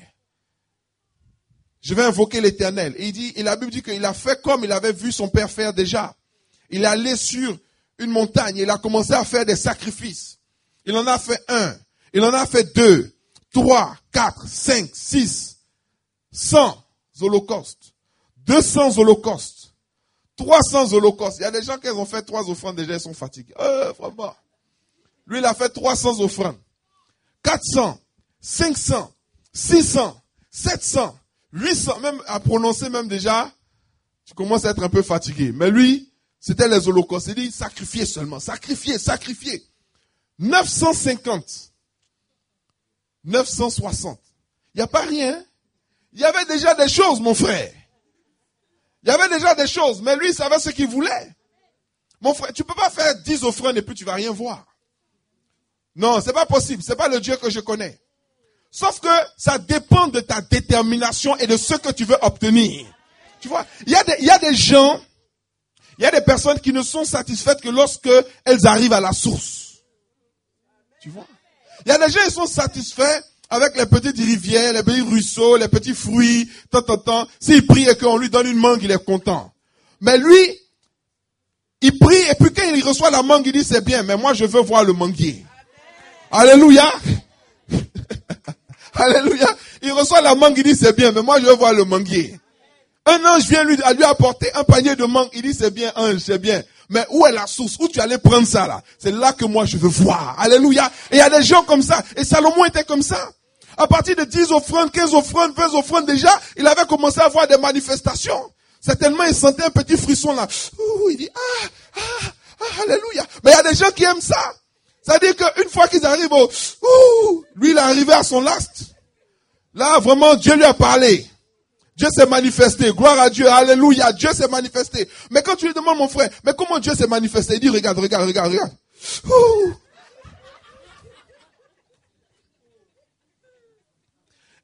Je vais invoquer l'Éternel. Et il dit, et la Bible dit qu'il a fait comme il avait vu son père faire déjà. Il est allé sur une montagne, il a commencé à faire des sacrifices. Il en a fait un, il en a fait deux, trois, quatre, cinq, six, cent holocaustes, deux cents holocaustes, trois cents holocaustes. Il y a des gens qui ont fait trois offrandes déjà, ils sont fatigués. Euh, vraiment. Lui, il a fait trois cents offrandes, quatre cents, cinq cents, six cents, sept cents, huit cents, même à prononcer même déjà, tu commences à être un peu fatigué. Mais lui, c'était les holocaustes. Il dit, sacrifier seulement, sacrifier, sacrifier. neuf cent cinquante, neuf cent soixante. Il n'y a pas rien. Il y avait déjà des choses, mon frère. Il y avait déjà des choses, mais lui, il savait ce qu'il voulait. Mon frère, tu ne peux pas faire dix offrandes et puis tu ne vas rien voir. Non, c'est pas possible. C'est pas le Dieu que je connais. Sauf que ça dépend de ta détermination et de ce que tu veux obtenir. Tu vois, il y a des, il y a des gens, il y a des personnes qui ne sont satisfaites que lorsque elles arrivent à la source. Tu vois? Il y a des gens qui sont satisfaits avec les petites rivières, les petits ruisseaux, les petits fruits, tant, tant, tant. S'il prie et qu'on lui donne une mangue, il est content. Mais lui, il prie et puis quand il reçoit la mangue, il dit c'est bien, mais moi je veux voir le manguier. Alléluia. Alléluia. Il reçoit la mangue, il dit c'est bien, mais moi je veux voir le manguier. Un ange vient lui, à lui apporter un panier de mangue, il dit c'est bien, ange, c'est bien. Mais où est la source? Où tu allais prendre ça là? C'est là que moi je veux voir. Alléluia. Et il y a des gens comme ça. Et Salomon était comme ça. À partir de dix offrandes, quinze offrandes, vingt offrandes déjà, il avait commencé à avoir des manifestations. Certainement, il sentait un petit frisson là. Ouh, il dit, ah, ah, ah, alléluia. Mais il y a des gens qui aiment ça. C'est-à-dire qu'une fois qu'ils arrivent au, ouh, lui il est arrivé à son last. Là, vraiment, Dieu lui a parlé. Dieu s'est manifesté. Gloire à Dieu. Alléluia. Dieu s'est manifesté. Mais quand tu lui demandes, mon frère, mais comment Dieu s'est manifesté? Il dit, regarde, regarde, regarde, regarde. Ouh.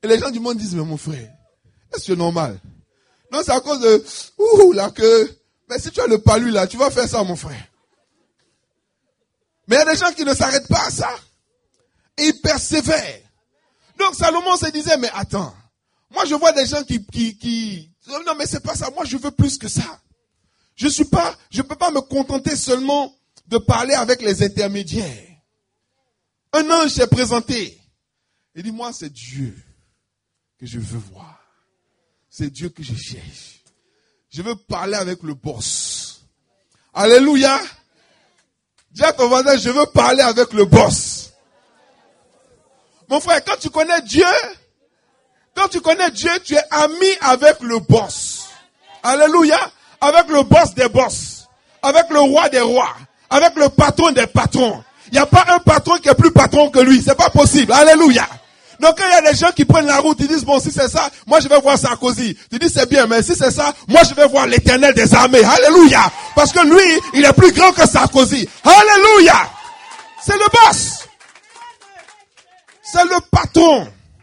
Et les gens du monde disent, mais mon frère, est-ce que c'est normal? Non, c'est à cause de, ouh, là, que, mais si tu as le palu, là, tu vas faire ça, mon frère. Mais il y a des gens qui ne s'arrêtent pas à ça. Et ils persévèrent. Donc, Salomon se disait, mais attends, moi, je vois des gens qui, qui, qui, non, mais c'est pas ça, moi, je veux plus que ça. Je suis pas, je peux pas me contenter seulement de parler avec les intermédiaires. Un ange s'est présenté. Il dit, moi, c'est Dieu que je veux voir. C'est Dieu que je cherche. Je veux parler avec le boss. Alléluia. Dis à ton voisin, je veux parler avec le boss. Mon frère, quand tu connais Dieu, quand tu connais Dieu, tu es ami avec le boss. Alléluia. Avec le boss des boss. Avec le roi des rois. Avec le patron des patrons. Il n'y a pas un patron qui est plus patron que lui. C'est pas possible. Alléluia. Donc quand il y a des gens qui prennent la route, ils disent, bon, si c'est ça, moi je vais voir Sarkozy. Tu dis, c'est bien, mais si c'est ça, moi je vais voir l'Éternel des armées. Alléluia. Parce que lui, il est plus grand que Sarkozy. Alléluia. C'est le boss. C'est le patron.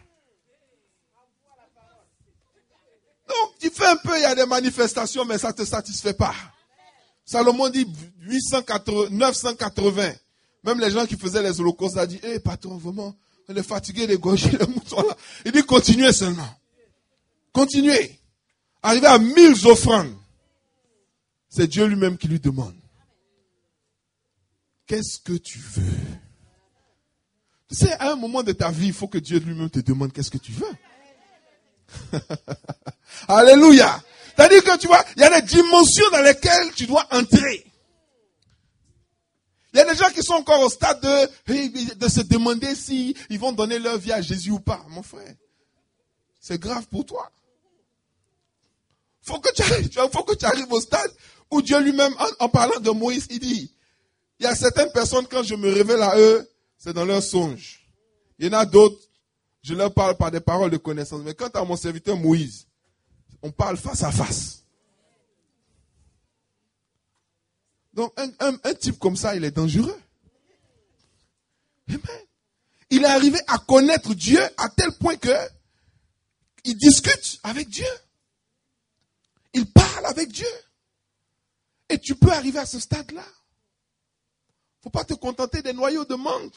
Donc tu fais un peu, il y a des manifestations, mais ça ne te satisfait pas. Salomon dit huit cent quatre-vingts, neuf cent quatre-vingts. Même les gens qui faisaient les holocaustes, ont dit, hé hey, patron, vraiment, on est fatigué d'égorger les moutons là. Il dit, continuez seulement. Continuez. Arrivé à mille offrandes. C'est Dieu lui-même qui lui demande. Qu'est-ce que tu veux? Tu sais, à un moment de ta vie, il faut que Dieu lui-même te demande qu'est-ce que tu veux. Alléluia. C'est-à-dire que tu vois, il y a des dimensions dans lesquelles tu dois entrer. Il y a des gens qui sont encore au stade de, de se demander si ils vont donner leur vie à Jésus ou pas. Mon frère, c'est grave pour toi. Faut que tu arrives, faut que tu arrives au stade où Dieu lui-même, en, en parlant de Moïse, il dit, il y a certaines personnes, quand je me révèle à eux, c'est dans leurs songes. Il y en a d'autres, je leur parle par des paroles de connaissance. Mais quant à mon serviteur Moïse, on parle face à face. Donc, un, un, un type comme ça, il est dangereux. Amen. Il est arrivé à connaître Dieu à tel point que il discute avec Dieu. Il parle avec Dieu. Et tu peux arriver à ce stade-là. Faut pas te contenter des noyaux de mangue.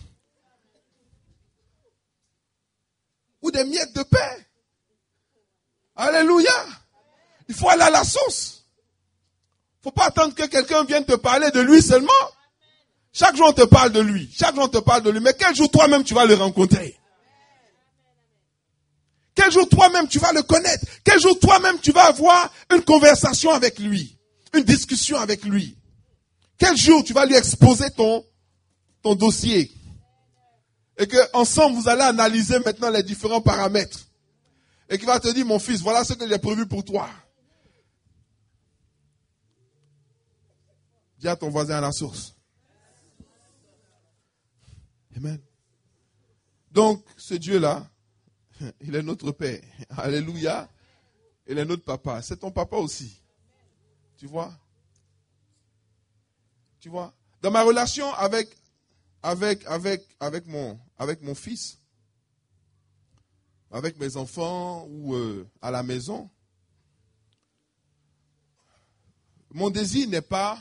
Ou des miettes de pain. Alléluia. Il faut aller à la source. Faut pas attendre que quelqu'un vienne te parler de lui seulement. Chaque jour on te parle de lui. Chaque jour on te parle de lui. Mais quel jour toi-même tu vas le rencontrer? Quel jour toi-même tu vas le connaître? Quel jour toi-même tu vas avoir une conversation avec lui? Une discussion avec lui? Quel jour tu vas lui exposer ton, ton dossier? Et que ensemble vous allez analyser maintenant les différents paramètres. Et qu'il va te dire, mon fils, voilà ce que j'ai prévu pour toi. Dis à ton voisin à la source. Amen. Donc, ce Dieu-là, il est notre Père. Alléluia. Il est notre papa. C'est ton papa aussi. Tu vois? Tu vois? Dans ma relation avec, avec, avec, avec mon, avec mon fils, avec mes enfants ou euh, à la maison, mon désir n'est pas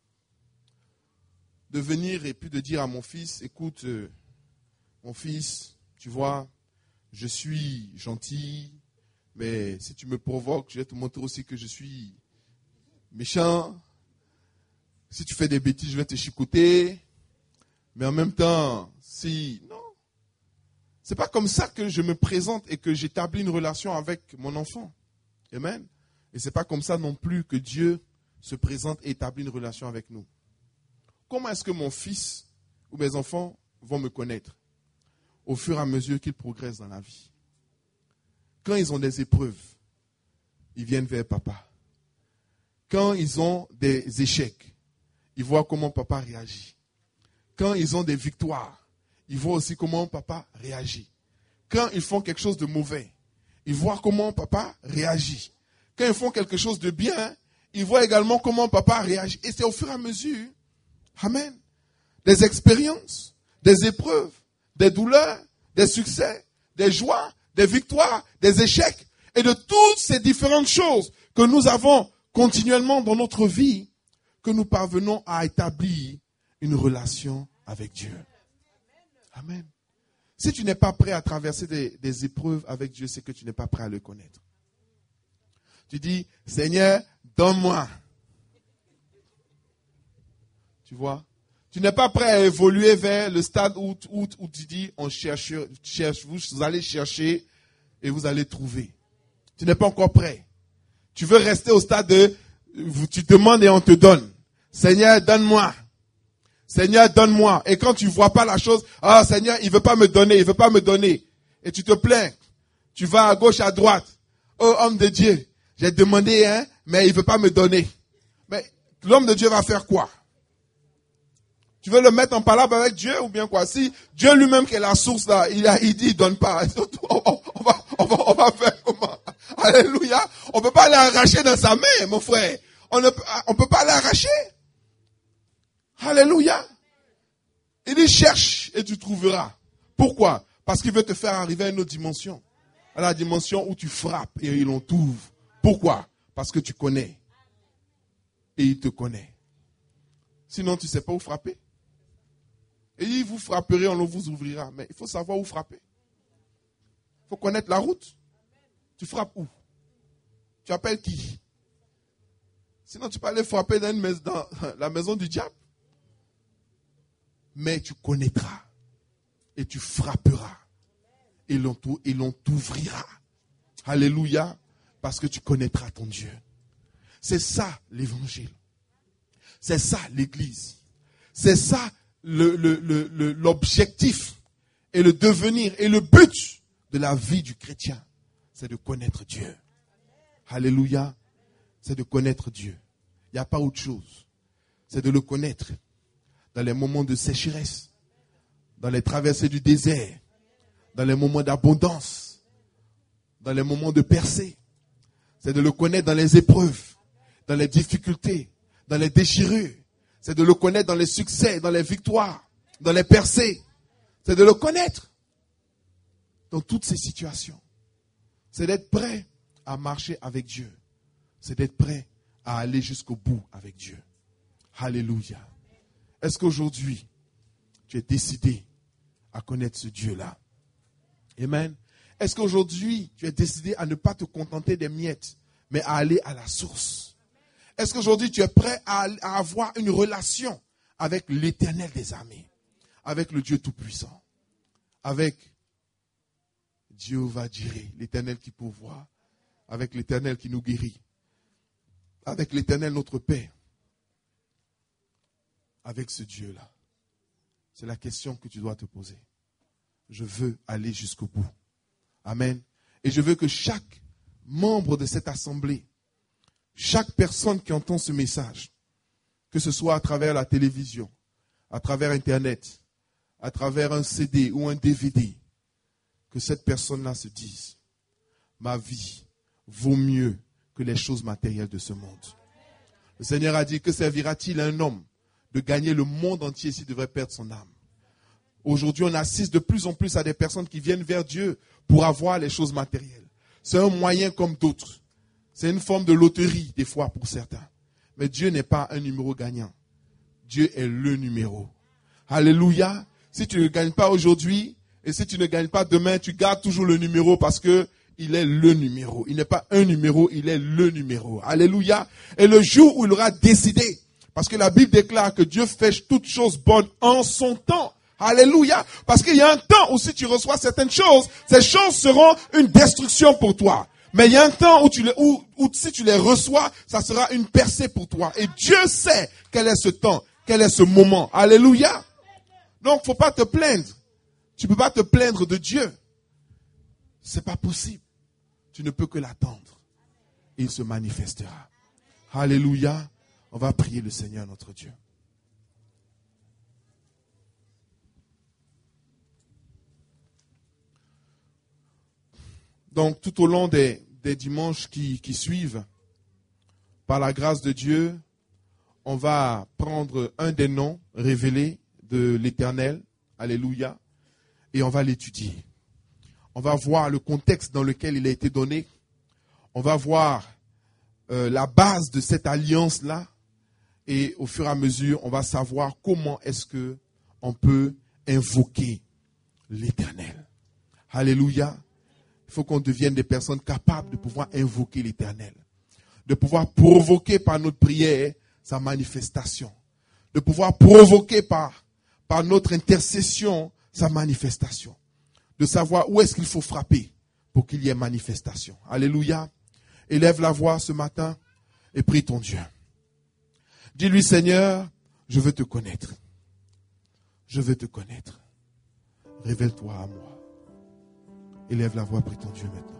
de venir et puis de dire à mon fils, écoute, euh, mon fils, tu vois, je suis gentil, mais si tu me provoques, je vais te montrer aussi que je suis méchant. Si tu fais des bêtises, je vais te chicoter. Mais en même temps, si... Non. C'est pas comme ça que je me présente et que j'établis une relation avec mon enfant. Amen. Et c'est pas comme ça non plus que Dieu se présente et établit une relation avec nous. Comment est-ce que mon fils ou mes enfants vont me connaître? Au fur et à mesure qu'ils progressent dans la vie. Quand ils ont des épreuves, ils viennent vers papa. Quand ils ont des échecs, ils voient comment papa réagit. Quand ils ont des victoires, ils voient aussi comment papa réagit. Quand ils font quelque chose de mauvais, ils voient comment papa réagit. Quand ils font quelque chose de bien, ils voient également comment papa réagit. Et c'est au fur et à mesure, amen, des expériences, des épreuves, des douleurs, des succès, des joies, des victoires, des échecs et de toutes ces différentes choses que nous avons continuellement dans notre vie, que nous parvenons à établir une relation avec Dieu. Amen. Si tu n'es pas prêt à traverser des, des épreuves avec Dieu, c'est que tu n'es pas prêt à le connaître. Tu dis, Seigneur, donne-moi. Tu vois? Tu n'es pas prêt à évoluer vers le stade où, où, où tu dis, on cherche, cherche, vous allez chercher et vous allez trouver. Tu n'es pas encore prêt. Tu veux rester au stade de, tu demandes et on te donne. Seigneur, donne-moi. Seigneur, donne-moi. Et quand tu vois pas la chose, ah, Seigneur, il veut pas me donner, il veut pas me donner. Et tu te plains. Tu vas à gauche, à droite. Oh, homme de Dieu, j'ai demandé, hein, mais il veut pas me donner. Mais l'homme de Dieu va faire quoi? Tu veux le mettre en palabre avec Dieu ou bien quoi? Si Dieu lui-même qui est la source là, il, a, il dit, il donne pas. On, on, on, va, on, va, on va faire comment? Alléluia. On peut pas l'arracher dans sa main, mon frère. On ne on peut pas l'arracher. Alléluia. Il dit, cherche et tu trouveras. Pourquoi? Parce qu'il veut te faire arriver à une autre dimension. À la dimension où tu frappes et il en t'ouvre. Pourquoi? Parce que tu connais. Et il te connaît. Sinon, tu ne sais pas où frapper. Et il dit, vous frapperez, on vous ouvrira. Mais il faut savoir où frapper. Il faut connaître la route. Tu frappes où? Tu appelles qui? Sinon, tu peux aller frapper dans, une maison, dans la maison du diable. Mais tu connaîtras. Et tu frapperas. Et l'on t'ouvrira. Alléluia. Parce que tu connaîtras ton Dieu. C'est ça l'évangile. C'est ça l'église. C'est ça le, le, le, le, l'objectif et le devenir et le but de la vie du chrétien. C'est de connaître Dieu. Alléluia. C'est de connaître Dieu. Il n'y a pas autre chose. C'est de le connaître dans les moments de sécheresse, dans les traversées du désert, dans les moments d'abondance, dans les moments de percée. C'est de le connaître dans les épreuves, dans les difficultés, dans les déchirures. C'est de le connaître dans les succès, dans les victoires, dans les percées. C'est de le connaître dans toutes ces situations. C'est d'être prêt à marcher avec Dieu. C'est d'être prêt à aller jusqu'au bout avec Dieu. Alléluia. Est-ce qu'aujourd'hui, tu es décidé à connaître ce Dieu-là? Amen. Est-ce qu'aujourd'hui, tu es décidé à ne pas te contenter des miettes, mais à aller à la source? Est-ce qu'aujourd'hui, tu es prêt à, à avoir une relation avec l'Éternel des armées, avec le Dieu Tout-Puissant, avec Jéhovah Jireh, l'Éternel qui pourvoit, avec l'Éternel qui nous guérit, avec l'Éternel notre Père, avec ce Dieu-là? C'est la question que tu dois te poser. Je veux aller jusqu'au bout. Amen. Et je veux que chaque membre de cette assemblée, chaque personne qui entend ce message, que ce soit à travers la télévision, à travers Internet, à travers un C D ou un D V D, que cette personne-là se dise, ma vie vaut mieux que les choses matérielles de ce monde. Le Seigneur a dit, que servira-t-il à un homme de gagner le monde entier s'il devrait perdre son âme? Aujourd'hui, on assiste de plus en plus à des personnes qui viennent vers Dieu pour avoir les choses matérielles. C'est un moyen comme d'autres. C'est une forme de loterie, des fois, pour certains. Mais Dieu n'est pas un numéro gagnant. Dieu est le numéro. Alléluia. Si tu ne gagnes pas aujourd'hui, et si tu ne gagnes pas demain, tu gardes toujours le numéro parce que il est le numéro. Il n'est pas un numéro, il est le numéro. Alléluia. Et le jour où il aura décidé, parce que la Bible déclare que Dieu fait toutes choses bonnes en son temps. Alléluia. Parce qu'il y a un temps où si tu reçois certaines choses, ces choses seront une destruction pour toi. Mais il y a un temps où, tu les, où, où si tu les reçois, ça sera une percée pour toi. Et Dieu sait quel est ce temps, quel est ce moment. Alléluia. Donc, faut pas te plaindre. Tu peux pas te plaindre de Dieu. C'est pas possible. Tu ne peux que l'attendre. Il se manifestera. Alléluia. On va prier le Seigneur notre Dieu. Donc, tout au long des, des dimanches qui, qui suivent, par la grâce de Dieu, on va prendre un des noms révélés de l'Éternel, alléluia, et on va l'étudier. On va voir le contexte dans lequel il a été donné. On va voir euh, la base de cette alliance-là. Et au fur et à mesure, on va savoir comment est-ce que on peut invoquer l'Éternel. Alléluia. Il faut qu'on devienne des personnes capables de pouvoir invoquer l'Éternel. De pouvoir provoquer par notre prière sa manifestation. De pouvoir provoquer par, par notre intercession sa manifestation. De savoir où est-ce qu'il faut frapper pour qu'il y ait manifestation. Alléluia. Élève la voix ce matin et prie ton Dieu. Dis-lui, Seigneur, je veux te connaître. Je veux te connaître. Révèle-toi à moi. Élève la voix, prie ton Dieu maintenant.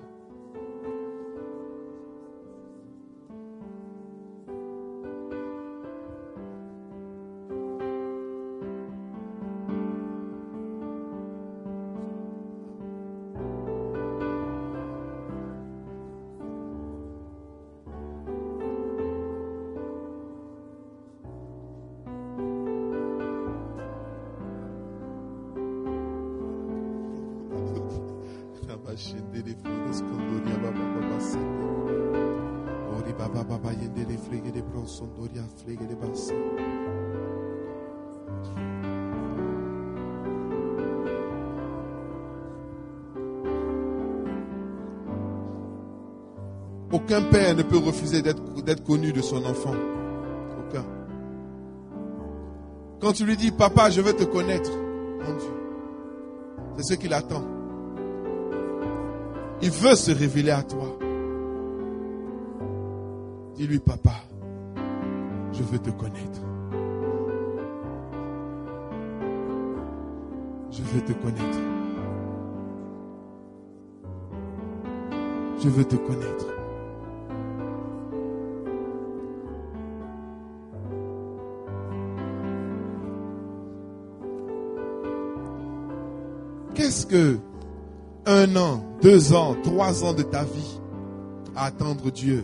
Aucun père ne peut refuser d'être, d'être connu de son enfant. Aucun. Quand tu lui dis, papa, je veux te connaître, mon Dieu, c'est ce qu'il attend. Il veut se révéler à toi. Dis-lui, papa, je veux te connaître. Je veux te connaître. Je veux te connaître. Qu'est-ce que un an, deux ans, trois ans de ta vie à attendre Dieu?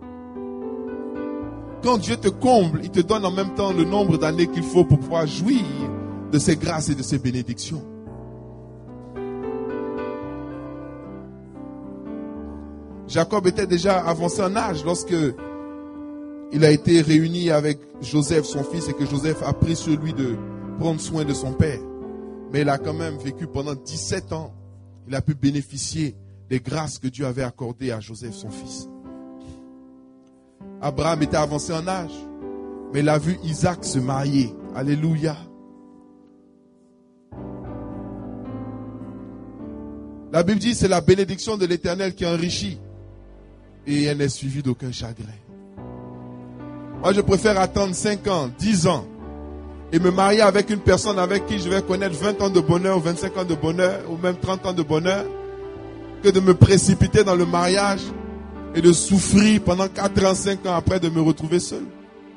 Quand Dieu te comble, il te donne en même temps le nombre d'années qu'il faut pour pouvoir jouir de ses grâces et de ses bénédictions. Jacob était déjà avancé en âge lorsque il a été réuni avec Joseph, son fils, et que Joseph a pris sur lui de prendre soin de son père. Mais il a quand même vécu pendant dix-sept ans. Il a pu bénéficier des grâces que Dieu avait accordées à Joseph, son fils. Abraham était avancé en âge, mais il a vu Isaac se marier. Alléluia. La Bible dit, c'est la bénédiction de l'Éternel qui enrichit. Et elle n'est suivie d'aucun chagrin. Moi, je préfère attendre cinq ans, dix ans, et me marier avec une personne avec qui je vais connaître vingt ans de bonheur, ou vingt-cinq ans de bonheur, ou même trente ans de bonheur, que de me précipiter dans le mariage et de souffrir pendant quatre ans, cinq ans après de me retrouver seul.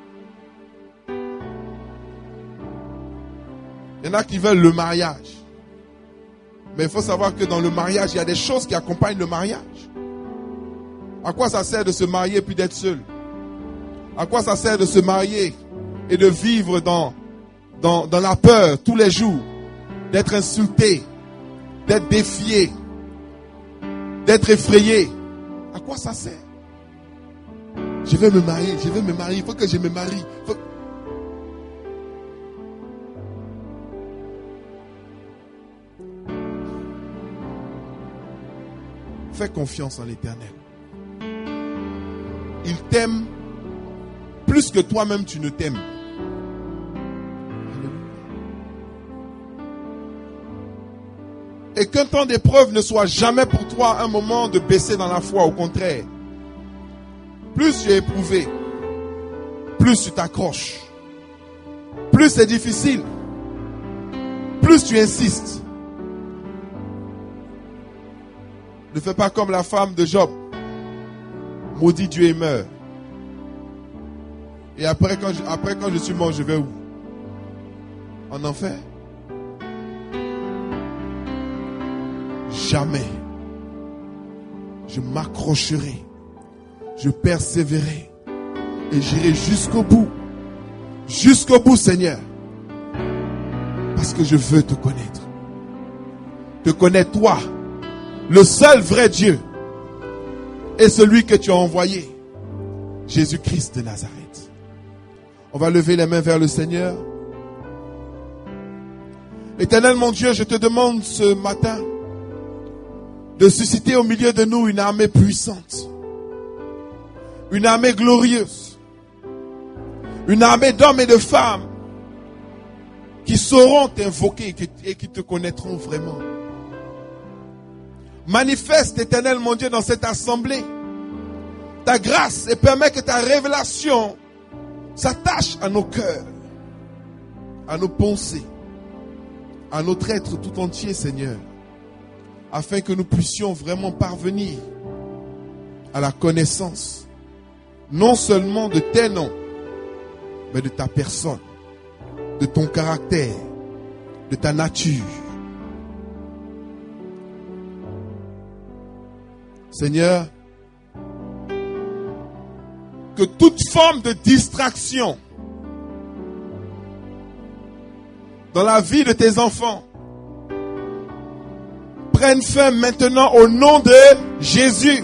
Il y en a qui veulent le mariage. Mais il faut savoir que dans le mariage, il y a des choses qui accompagnent le mariage. À quoi ça sert de se marier puis d'être seul? À quoi ça sert de se marier et de vivre dans, dans, dans la peur tous les jours, d'être insulté, d'être défié, d'être effrayé? À quoi ça sert? Je vais me marier, je vais me marier, il faut que je me marie. Faut... Fais confiance en l'Éternel. Il t'aime plus que toi-même tu ne t'aimes. Et qu'un temps d'épreuve ne soit jamais pour toi un moment de baisser dans la foi. Au contraire, plus tu es éprouvé, plus tu t'accroches, plus c'est difficile, plus tu insistes. Ne fais pas comme la femme de Job. Maudit Dieu et meurt. Et après quand, je, après quand je suis mort, je vais où? En enfer? Jamais. Je m'accrocherai. Je persévérerai. Et j'irai jusqu'au bout. Jusqu'au bout, Seigneur. Parce que je veux te connaître. Te connaître toi. le seul vrai Dieu et celui que tu as envoyé, Jésus-Christ de Nazareth. On va lever les mains vers le Seigneur. Éternel mon Dieu, je te demande ce matin de susciter au milieu de nous une armée puissante, une armée glorieuse, une armée d'hommes et de femmes qui sauront t'invoquer et qui te connaîtront vraiment. Manifeste, Éternel mon Dieu, dans cette assemblée ta grâce et permets que ta révélation s'attache à nos cœurs, à nos pensées, à notre être tout entier, Seigneur, afin que nous puissions vraiment parvenir à la connaissance, non seulement de tes noms, mais de ta personne, de ton caractère, de ta nature. Seigneur, que toute forme de distraction dans la vie de tes enfants prenne fin maintenant au nom de Jésus.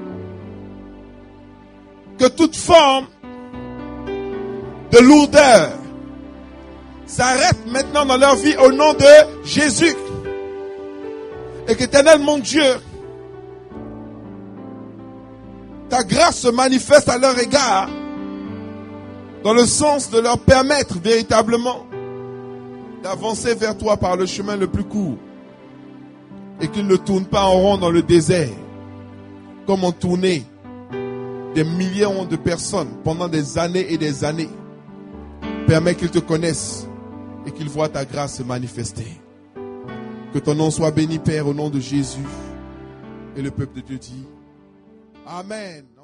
Que toute forme de lourdeur s'arrête maintenant dans leur vie au nom de Jésus. Et qu'Éternel mon Dieu, ta grâce se manifeste à leur égard dans le sens de leur permettre véritablement d'avancer vers toi par le chemin le plus court et qu'ils ne tournent pas en rond dans le désert comme ont tourné des millions de personnes pendant des années et des années. Permets qu'ils te connaissent et qu'ils voient ta grâce se manifester. Que ton nom soit béni, Père, au nom de Jésus. Et le peuple de Dieu dit Amen.